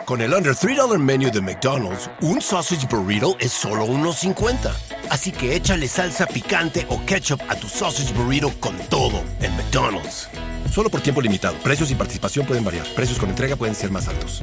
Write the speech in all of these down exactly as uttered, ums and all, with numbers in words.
Con el Under three dollar Menu de McDonald's, un sausage burrito es solo uno cincuenta. Así que échale salsa picante o ketchup a tu sausage burrito con todo en McDonald's. Solo por tiempo limitado. Precios y participación pueden variar. Precios con entrega pueden ser más altos.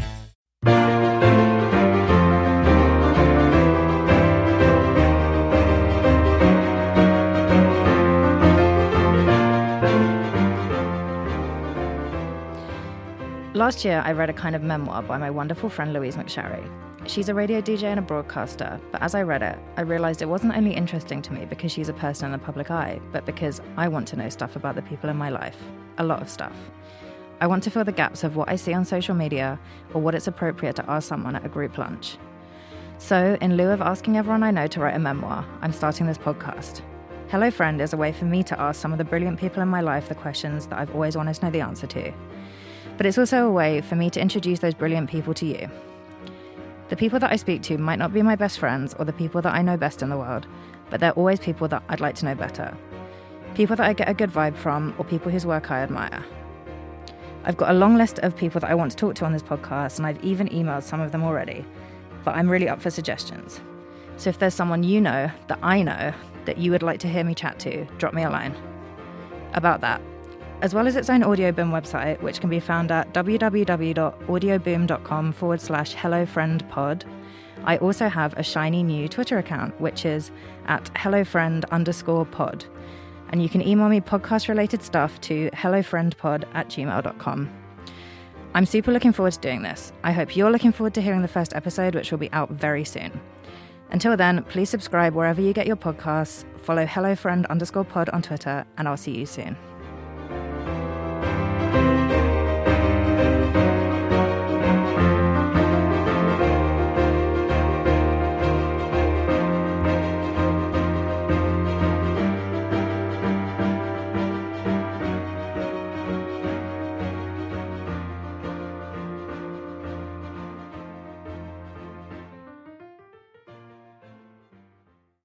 Last year, I read a kind of memoir by my wonderful friend Louise McSharry. She's a radio D J and a broadcaster, but as I read it, I realised it wasn't only interesting to me because she's a person in the public eye, but because I want to know stuff about the people in my life. A lot of stuff. I want to fill the gaps of what I see on social media or what it's appropriate to ask someone at a group lunch. So, in lieu of asking everyone I know to write a memoir, I'm starting this podcast. Hello Friend is a way for me to ask some of the brilliant people in my life the questions that I've always wanted to know the answer to. But it's also a way for me to introduce those brilliant people to you. The people that I speak to might not be my best friends or the people that I know best in the world, but they're always people that I'd like to know better. People that I get a good vibe from or people whose work I admire. I've got a long list of people that I want to talk to on this podcast, and I've even emailed some of them already, but I'm really up for suggestions. So if there's someone you know, that I know, that you would like to hear me chat to, drop me a line. About that, as well as its own Audioboom website, which can be found at www.audioboom.com forward slash hellofriendpod, I also have a shiny new Twitter account, which is at hellofriend underscore pod. And you can email me podcast-related stuff to hellofriendpod at gmail dot com. I'm super looking forward to doing this. I hope you're looking forward to hearing the first episode, which will be out very soon. Until then, please subscribe wherever you get your podcasts, follow hellofriend underscore pod on Twitter, and I'll see you soon.